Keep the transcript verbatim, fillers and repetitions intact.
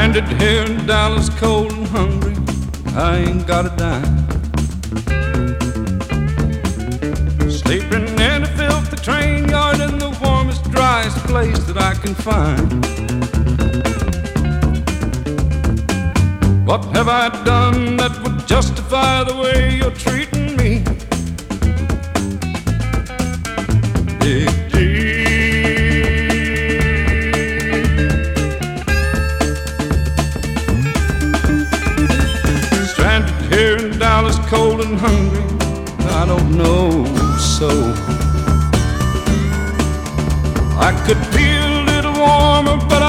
Stranded here in Dallas, cold and hungry, I ain't got a dime. Sleeping in a filthy train yard in the warmest, driest place that I can find. What have I done that would justify the way you're treating me? Dig deep. Stranded here in Dallas, cold and hungry, I don't know, so I could be a little warmer, but I